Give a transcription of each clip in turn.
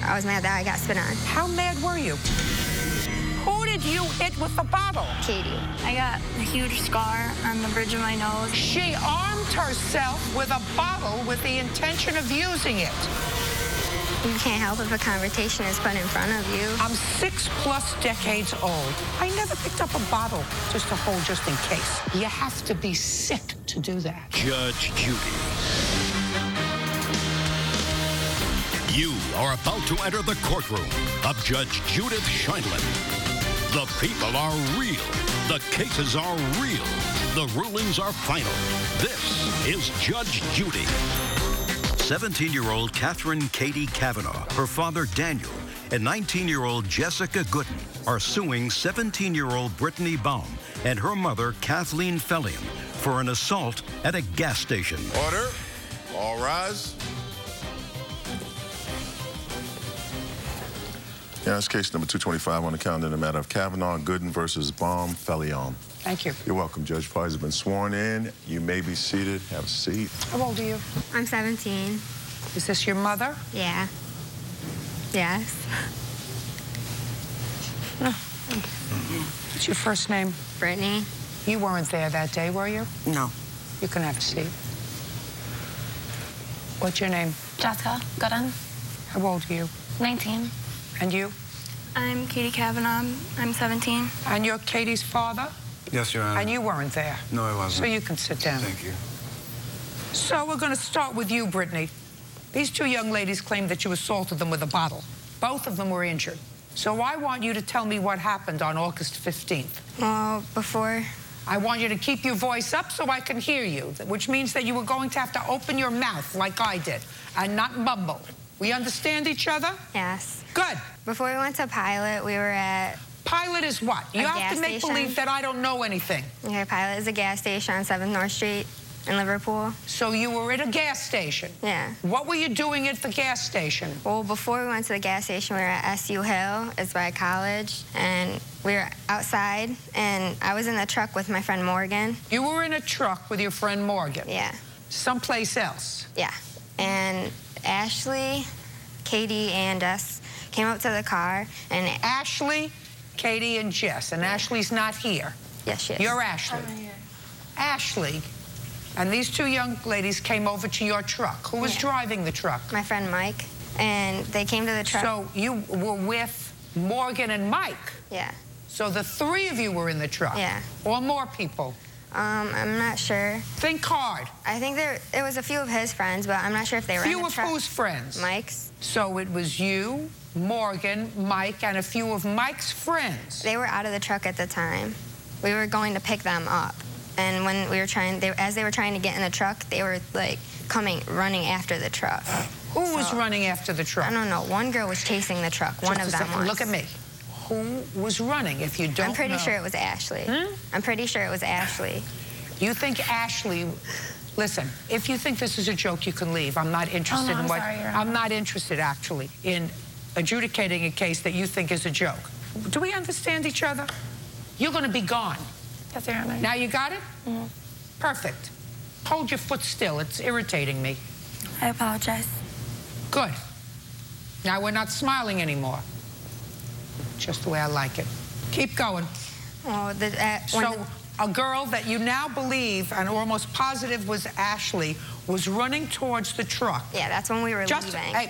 I was mad that I got spit on. How mad were you? Who did you hit with the bottle? Katie. I got a huge scar on the bridge of my nose. She armed herself with a bottle with the intention of using it. You can't help if a confrontation is put in front of you. I'm 6+ decades old. I never picked up a bottle just to hold just in case. You have to be sick to do that. Judge Judy. You are about to enter the courtroom of Judge Judith Sheindlin. The people are real. The cases are real. The rulings are final. This is Judge Judy. 17-year-old Catherine Katie Kavanaugh, her father Daniel, and 19-year-old Jessica Gooden are suing 17-year-old Brittany Baum and her mother Kathleen Fellion for an assault at a gas station. Order. All rise. Yeah, it's case number 225 on the calendar in the matter of Kavanaugh Gooden versus Baum Fellion. Thank you. You're welcome, Judge. Parties have been sworn in. You may be seated. Have a seat. How old are you? I'm 17. Is this your mother? Yeah. Yes. What's your first name? Brittany. You weren't there that day, were you? No. You can have a seat. What's your name? Jessica Gooden, How old are you? 19. And you? I'm Katie Kavanaugh. I'm 17. And you're Katie's father? Yes, Your Honor. And you weren't there? No, I wasn't. So you can sit down. Thank you. So we're going to start with you, Brittany. These two young ladies claim that you assaulted them with a bottle. Both of them were injured. So I want you to tell me what happened on August 15th. Well, before... I want you to keep your voice up so I can hear you, which means that you were going to have to open your mouth like I did and not mumble. We understand each other? Yes. Good. Before we went to Pilot, we were at... Pilot is what? You have to make believe that I don't know anything. Okay, Pilot is a gas station on 7th North Street in Liverpool. So you were at a gas station? Yeah. What were you doing at the gas station? Well, before we went to the gas station, we were at SU Hill. It's by college. And we were outside, and I was in the truck with my friend Morgan. You were in a truck with your friend Morgan? Yeah. Someplace else? Yeah. And Ashley, Katie, and Jess came up to the car, and... Ashley, Katie, and Jess. And Ashley's not here. Yes, she is. You're Ashley. Ashley, and these two young ladies came over to your truck. Who was driving the truck? My friend Mike. And they came to the truck. So you were with Morgan and Mike? Yeah. So the three of you were in the truck? Yeah. Or more people? I'm not sure. Think hard. I think it was a few of his friends, but I'm not sure if they were in the truck. Few of whose friends? Mike's. So it was you, Morgan, Mike, and a few of Mike's friends. They were out of the truck at the time. We were going to pick them up. And when we were as they were trying to get in the truck, they were like running after the truck. Who was running after the truck? I don't know. One girl was chasing the truck. One of them was. Look at me. Who was running, if you don't know? I'm pretty sure it was Ashley. I'm pretty sure it was Ashley. You think Ashley... Listen, if you think this is a joke, you can leave. I'm not interested in what... I'm not interested, actually, in adjudicating a case that you think is a joke. Do we understand each other? You're going to be gone. Yes, Your Honor. Now you got it? Perfect. Hold your foot still. It's irritating me. I apologize. Good. Now we're not smiling anymore. Just the way I like it. Keep going. Oh, so a girl that you now believe and are almost positive was Ashley was running towards the truck. Yeah, that's when we were leaving. Hey,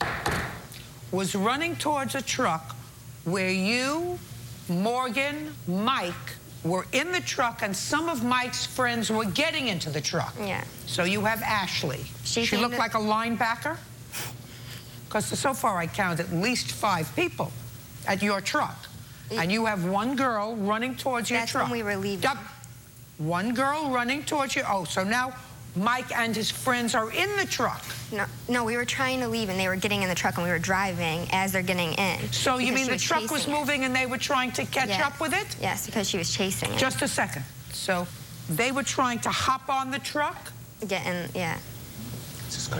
was running towards a truck where you, Morgan, Mike were in the truck and some of Mike's friends were getting into the truck. Yeah. So you have Ashley. She looked like a linebacker? Because so far I counted at least 5 people at your truck. And you have one girl running towards your truck. That's when we were leaving. One girl running towards you. Oh, so now Mike and his friends are in the truck. No, we were trying to leave and they were getting in the truck and we were driving as they're getting in. So you mean the truck was moving and they were trying to catch up with it? Yes, because she was chasing it. Just a second. So they were trying to hop on the truck? Get in, yeah. This is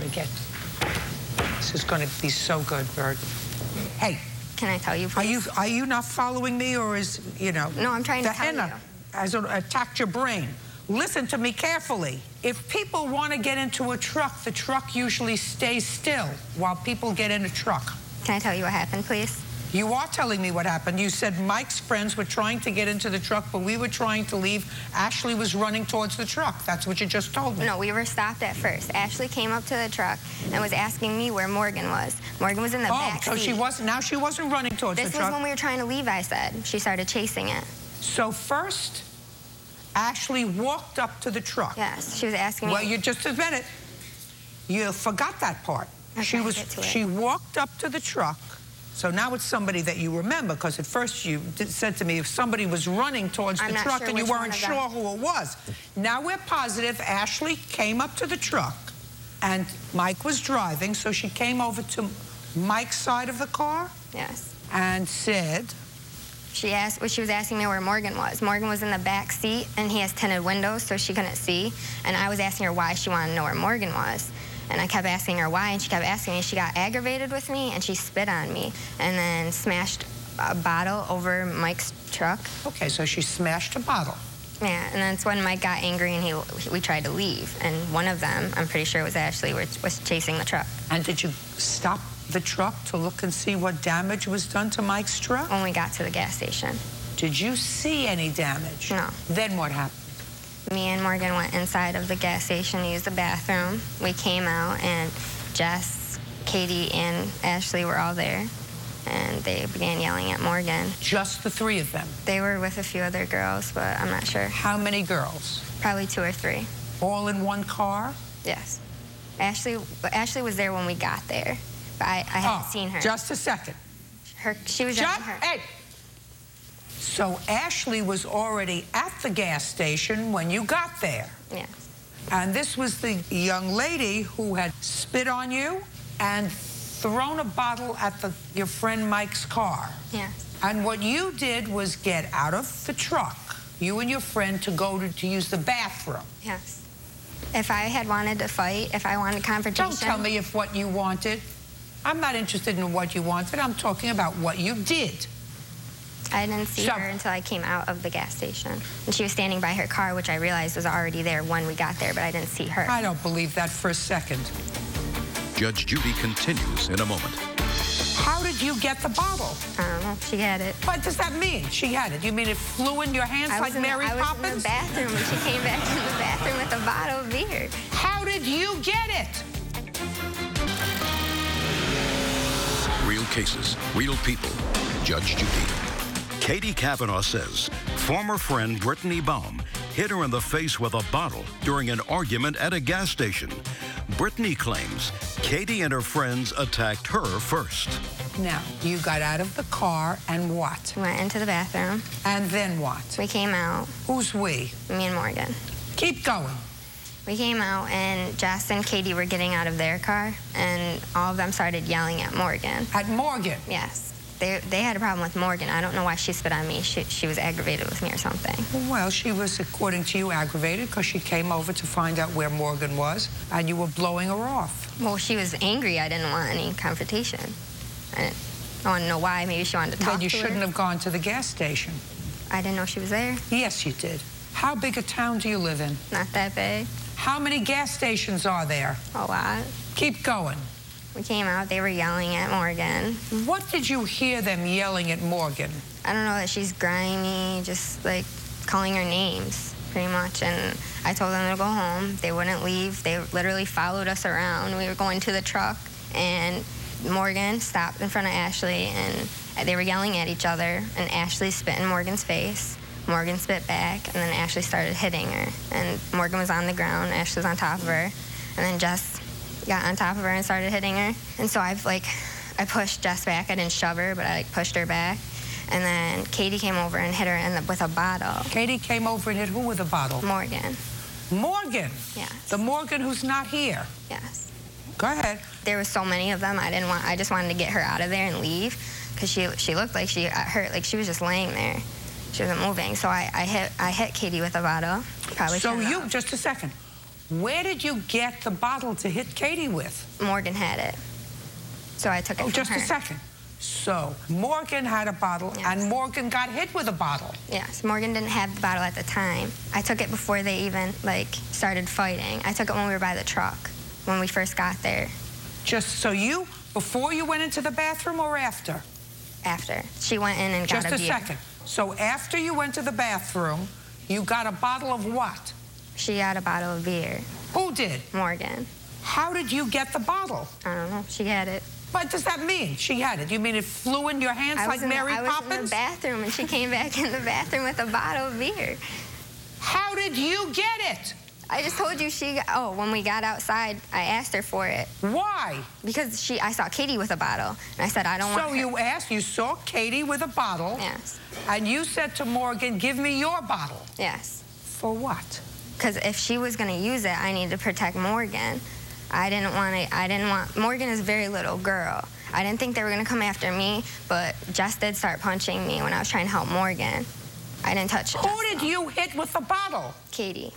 going to be so good, Bird. Hey. Can I tell you, please? Are you not following me, or is, you know... No, I'm trying to tell you. Has attacked your brain. Listen to me carefully. If people want to get into a truck, the truck usually stays still while people get in a truck. Can I tell you what happened, please? You are telling me what happened. You said Mike's friends were trying to get into the truck, but we were trying to leave. Ashley was running towards the truck. That's what you just told me. No, we were stopped at first. Ashley came up to the truck and was asking me where Morgan was. Morgan was in the back seat. Oh, so she wasn't running towards the truck. This was when we were trying to leave, I said. She started chasing it. So first, Ashley walked up to the truck. Yes, she was asking me. Well, you just a minute. You forgot that part. Okay, She walked up to the truck. So now it's somebody that you remember, because at first you said to me if somebody was running towards the truck and you weren't sure who it was. Now we're positive Ashley came up to the truck and Mike was driving, so she came over to Mike's side of the car. Yes. And said? She was asking me where Morgan was. Morgan was in the back seat and he has tinted windows, so she couldn't see. And I was asking her why she wanted to know where Morgan was. And I kept asking her why, and she kept asking me. She got aggravated with me, and she spit on me, and then smashed a bottle over Mike's truck. Okay, so she smashed a bottle. Yeah, and that's when Mike got angry, and we tried to leave. And one of them, I'm pretty sure it was Ashley, was chasing the truck. And did you stop the truck to look and see what damage was done to Mike's truck? When we got to the gas station. Did you see any damage? No. Then what happened? Me and Morgan went inside of the gas station to use the bathroom. We came out, and Jess, Katie, and Ashley were all there, and they began yelling at Morgan. Just the three of them? They were with a few other girls, but I'm not sure. How many girls? Probably 2 or 3. All in one car? Yes. Ashley was there when we got there, but I hadn't seen her. Just a second. She was driving her. Hey! So Ashley was already at the gas station when you got there. Yes. And this was the young lady who had spit on you and thrown a bottle at your friend Mike's car. Yes. And what you did was get out of the truck, you and your friend, to go to use the bathroom. Yes. If I had wanted to fight, if I wanted confrontation... Don't tell me if what you wanted. I'm not interested in what you wanted. I'm talking about what you did. I didn't see her until I came out of the gas station. And she was standing by her car, which I realized was already there when we got there, but I didn't see her. I don't believe that for a second. Judge Judy continues in a moment. How did you get the bottle? I don't know. She had it. What does that mean, she had it? You mean it flew in your hands like Mary Poppins? I was in the bathroom, and she came back in the bathroom with a bottle of beer. How did you get it? Real cases, real people. Judge Judy. Katie Kavanaugh says former friend Brittany Baum hit her in the face with a bottle during an argument at a gas station. Brittany claims Katie and her friends attacked her first. Now, you got out of the car and what? Went into the bathroom. And then what? We came out. Who's we? Me and Morgan. Keep going. We came out, and Jess and Katie were getting out of their car, and all of them started yelling at Morgan. At Morgan? Yes. They had a problem with Morgan. I don't know why she spit on me. She was aggravated with me or something. Well, she was, according to you, aggravated because she came over to find out where Morgan was, and you were blowing her off. Well, she was angry. I didn't want any confrontation. I want to know why. Maybe she wanted to talk to her. Then you shouldn't have gone to the gas station. I didn't know she was there. Yes, you did. How big a town do you live in? Not that big. How many gas stations are there? A lot. Keep going. We came out, they were yelling at Morgan. What did you hear them yelling at Morgan? I don't know, that she's grimy, just like calling her names, pretty much. And I told them to go home. They wouldn't leave. They literally followed us around. We were going to the truck, and Morgan stopped in front of Ashley, and they were yelling at each other, and Ashley spit in Morgan's face. Morgan spit back, and then Ashley started hitting her. And Morgan was on the ground, Ashley was on top of her, and then Jess got on top of her and started hitting her. And so I pushed Jess back. I didn't shove her, but I pushed her back. And then Katie came over and hit her with a bottle. Katie came over and hit who with a bottle? Morgan. Morgan? Yes. The Morgan who's not here? Yes. Go ahead. There was so many of them. I just wanted to get her out of there and leave, because she looked like she got hurt, like she was just laying there. She wasn't moving. So I hit Katie with a bottle. Probably. So you, just a second. Where did you get the bottle to hit Katie with? Morgan had it. So I took it from her. Just a second. So Morgan had a bottle, yes, and Morgan got hit with a bottle. Yes, Morgan didn't have the bottle at the time. I took it before they even, started fighting. I took it when we were by the truck, when we first got there. Just so you Before you went into the bathroom or after? After. She went in and got a beer. Just a second. So after you went to the bathroom, you got a bottle of what? She got a bottle of beer. Who did? Morgan. How did you get the bottle? I don't know. She had it. What does that mean? She had it. You mean it flew in your hands like Mary Poppins? I was in the bathroom, and she came back in the bathroom with a bottle of beer. How did you get it? I just told you when we got outside, I asked her for it. Why? Because I saw Katie with a bottle, and I said, I don't want her. So you saw Katie with a bottle. Yes. And you said to Morgan, give me your bottle. Yes. For what? Because if she was going to use it, I needed to protect Morgan. I didn't want, Morgan is a very little girl. I didn't think they were going to come after me, but Jess did start punching me when I was trying to help Morgan. I didn't touch it. Who did you hit with the bottle? Katie.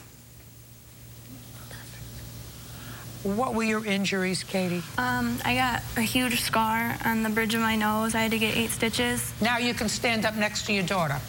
What were your injuries, Katie? I got a huge scar on the bridge of my nose. I had to get 8 stitches. Now you can stand up next to your daughter.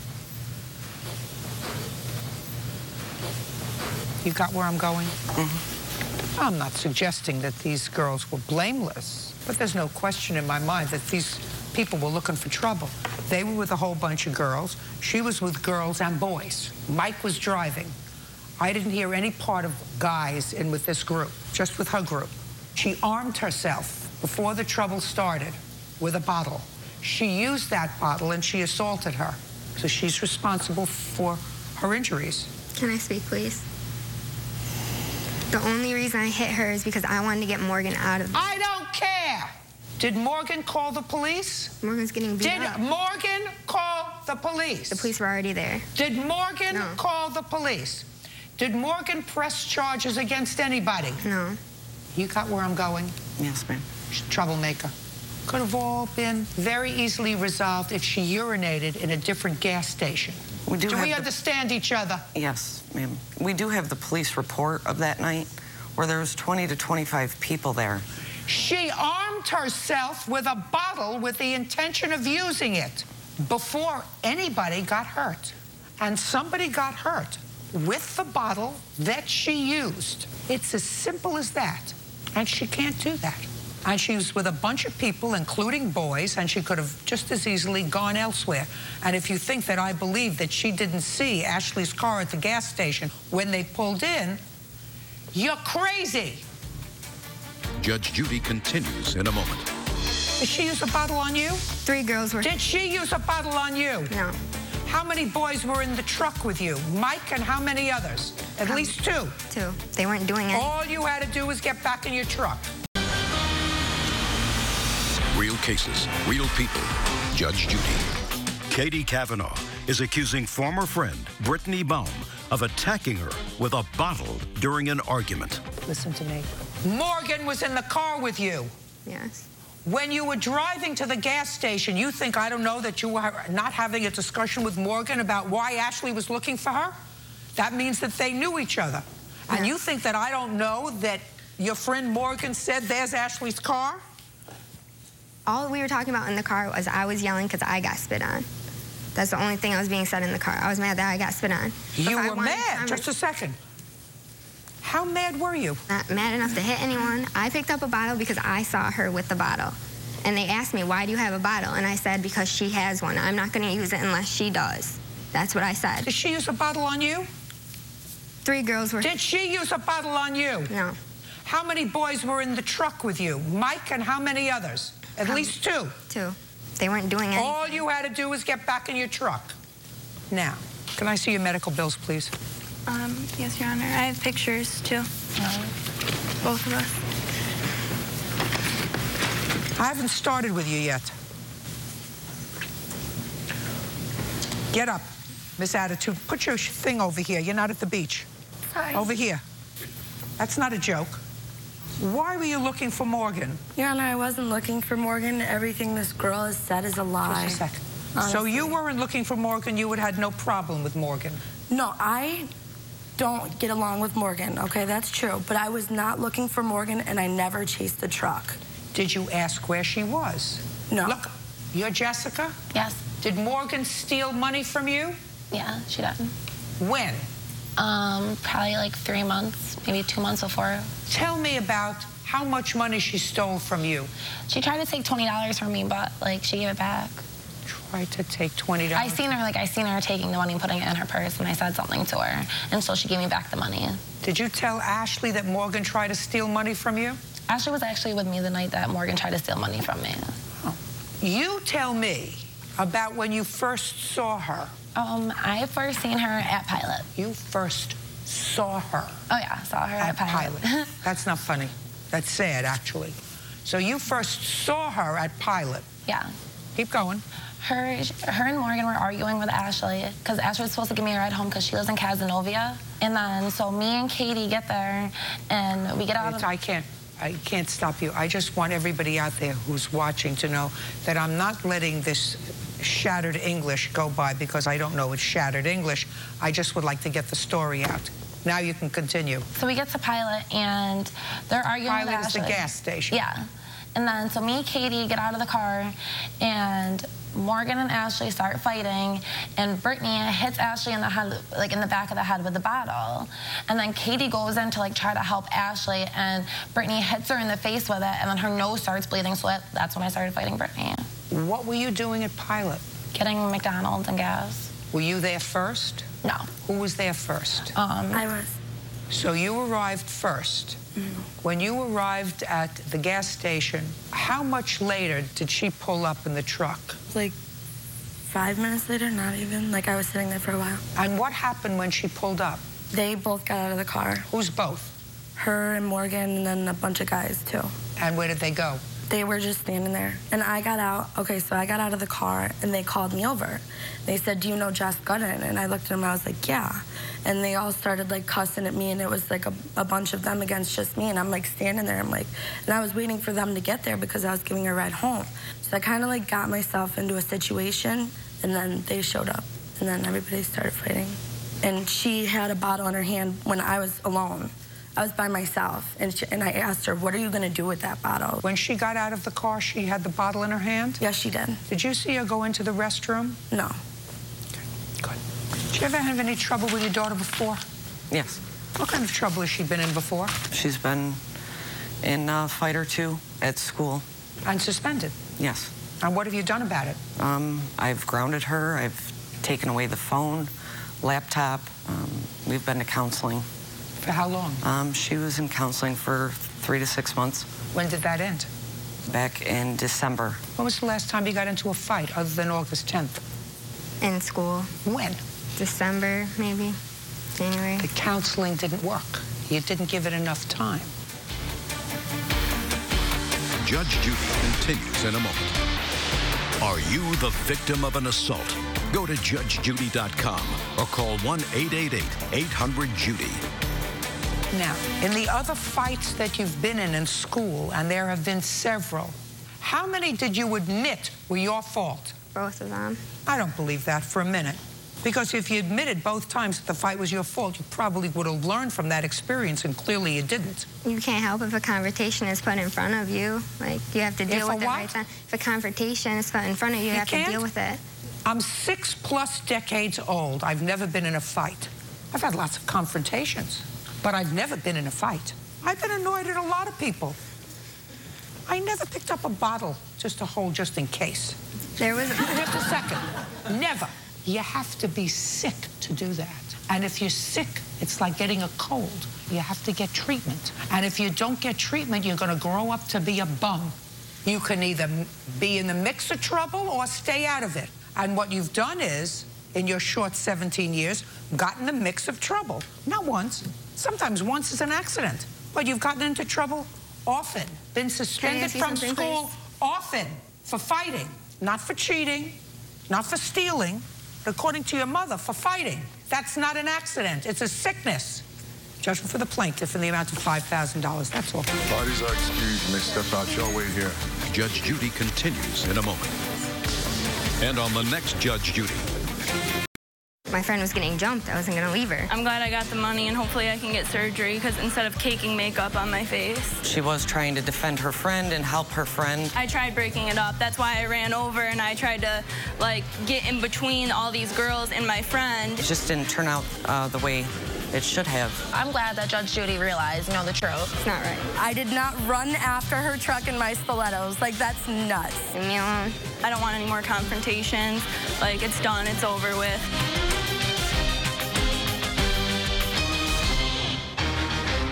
You got where I'm going? Mm-hmm. I'm not suggesting that these girls were blameless, but there's no question in my mind that these people were looking for trouble. They were with a whole bunch of girls. She was with girls and boys. Mike was driving. I didn't hear any part of guys in with this group, just with her group. She armed herself before the trouble started with a bottle. She used that bottle and she assaulted her. So she's responsible for her injuries. Can I speak, please? The only reason I hit her is because I wanted to get Morgan out of I don't care. Did Morgan call the police? Morgan's getting beat up. Did Morgan call the police? The police were already there. Did Morgan No. call the police? Did Morgan press charges against anybody? No. You got where I'm going? Yes, ma'am. She's a troublemaker. Could have all been very easily resolved if she urinated in a different gas station. Do we understand each other? Yes, ma'am. We do have the police report of that night where there was 20 to 25 people there. She armed herself with a bottle with the intention of using it before anybody got hurt. And somebody got hurt with the bottle that she used. It's as simple as that. And she can't do that. And she was with a bunch of people, including boys, and she could have just as easily gone elsewhere. And if you think that I believe that she didn't see Ashley's car at the gas station when they pulled in, you're crazy. Judge Judy continues in a moment. Did she use a bottle on you? 3 girls were... Did she use a bottle on you? No. How many boys were in the truck with you? Mike and how many others? At least 2. 2. They weren't doing anything. All you had to do was get back in your truck. Real cases, real people. Judge Judy. Katie Kavanaugh is accusing former friend Brittany Baum of attacking her with a bottle during an argument. Listen to me. Morgan was in the car with you. Yes. When you were driving to the gas station, you think I don't know that you were not having a discussion with Morgan about why Ashley was looking for her? That means that they knew each other. Yeah. And you think that I don't know that your friend Morgan said, there's Ashley's car? All we were talking about in the car was I was yelling because I got spit on. That's the only thing that was being said in the car. I was mad that I got spit on. You were mad? Just a second. How mad were you? Not mad enough to hit anyone. I picked up a bottle because I saw her with the bottle. And they asked me, why do you have a bottle? And I said, because she has one. I'm not going to use it unless she does. That's what I said. Did she use a bottle on you? 3 girls were... Did she use a bottle on you? No. How many boys were in the truck with you? Mike and how many others? At least 2. 2. They weren't doing anything. All you had to do was get back in your truck. Now, can I see your medical bills, please? Yes, Your Honor. I have pictures, too. Both of us. I haven't started with you yet. Get up, Miss Attitude. Put your thing over here. You're not at the beach. Sorry. Over here. That's not a joke. Why were you looking for Morgan? Your Honor, I wasn't looking for Morgan. Everything this girl has said is a lie. Just a second. Honestly. So you weren't looking for Morgan. You had no problem with Morgan. No, I don't get along with Morgan, okay? That's true. But I was not looking for Morgan, and I never chased the truck. Did you ask where she was? No. Look, you're Jessica? Yes. Did Morgan steal money from you? Yeah, she did. When? Probably like 3 months, maybe 2 months before. Tell me about how much money she stole from you. She tried to take $20 from me, but, like, she gave it back. Tried to take $20? I seen her taking the money and putting it in her purse, and I said something to her, and so she gave me back the money. Did you tell Ashley that Morgan tried to steal money from you? Ashley was actually with me the night that Morgan tried to steal money from me. Oh. You tell me about when you first saw her. I first seen her at Pilot. You first saw her? Oh, yeah, saw her at Pilot. That's not funny. That's sad, actually. So you first saw her at Pilot? Yeah. Keep going. Her and Morgan were arguing with Ashley because Ashley was supposed to give me a ride home because she lives in Cazenovia. And then, so me and Katie get there, and we get out of... I can't stop you. I just want everybody out there who's watching to know that I'm not letting this shattered English go by because I don't know it's shattered English. I just would like to get the story out. Now you can continue. So we get to Pilot, and they're arguing with Ashley. Pilot is the gas station. Yeah. And then, so me and Katie get out of the car, and Morgan and Ashley start fighting, and Brittany hits Ashley in the head, like in the back of the head with the bottle. And then Katie goes in to, like, try to help Ashley, and Brittany hits her in the face with it, and then her nose starts bleeding, so that's when I started fighting Brittany. What were you doing at Pilot? Getting McDonald's and gas. Were you there first? No. Who was there first? I was. So you arrived first. Mm-hmm. When you arrived at the gas station, how much later did she pull up in the truck? Like 5 minutes later, not even. Like, I was sitting there for a while. And what happened when she pulled up? They both got out of the car. Who's both? Her and Morgan, and then a bunch of guys, too. And where did they go? They were just standing there. And I got out. Okay, so I got out of the car, and they called me over. They said, "Do you know Jess Gooden?" And I looked at them, and I was like, "Yeah." And they all started, like, cussing at me, and it was, like, a bunch of them against just me. And I'm, like, standing there. I'm, like, and I was waiting for them to get there because I was giving her a ride home. So I kind of, like, got myself into a situation, and then they showed up. And then everybody started fighting. And she had a bottle in her hand when I was alone. I was by myself, and I asked her, "What are you going to do with that bottle?" When she got out of the car, she had the bottle in her hand? Yes, she did. Did you see her go into the restroom? No. Okay, good. Did you ever have any trouble with your daughter before? Yes. What kind of trouble has she been in before? She's been in a fight or two at school. And suspended? Yes. And what have you done about it? I've grounded her. I've taken away the phone, laptop. We've been to counseling. For how long? She was in counseling for 3 to 6 months. When did that end? Back in December. When was the last time you got into a fight other than August 10th? In school. When? December, maybe. January. The counseling didn't work. You didn't give it enough time. Judge Judy continues in a moment. Are you the victim of an assault? Go to judgejudy.com or call 1-888-800-JUDY. Now, in the other fights that you've been in school, and there have been several, how many did you admit were your fault? Both of them. I don't believe that for a minute. Because if you admitted both times that the fight was your fault, you probably would have learned from that experience, and clearly you didn't. You can't help if a confrontation is put in front of you. Like, you have to deal with it right then. If a confrontation is put in front of you, you have to deal with it. I'm 6+ decades old. I've never been in a fight. I've had lots of confrontations, but I've never been in a fight. I've been annoyed at a lot of people. I never picked up a bottle just to hold just in case. There was... Just a second. Never. You have to be sick to do that. And if you're sick, it's like getting a cold. You have to get treatment. And if you don't get treatment, you're going to grow up to be a bum. You can either be in the mix of trouble or stay out of it. And what you've done is, in your short 17 years, gotten in the mix of trouble. Not once. Sometimes once is an accident. But you've gotten into trouble often. Been suspended from school often for fighting. Not for cheating, not for stealing, but according to your mother, for fighting. That's not an accident. It's a sickness. Judgment for the plaintiff in the amount of $5,000. That's all. Parties are excused. You may step out your way here. Judge Judy continues in a moment. And on the next Judge Judy. My friend was getting jumped. I wasn't going to leave her. I'm glad I got the money, and hopefully I can get surgery, because instead of caking makeup on my face. She was trying to defend her friend and help her friend. I tried breaking it up. That's why I ran over, and I tried to, like, get in between all these girls and my friend. It just didn't turn out the way It should have. I'm glad that Judge Judy realized, you know, the truth. It's not right. I did not run after her truck in my stilettos. Like, that's nuts. Leave me alone. I don't want any more confrontations. Like, it's done. It's over with.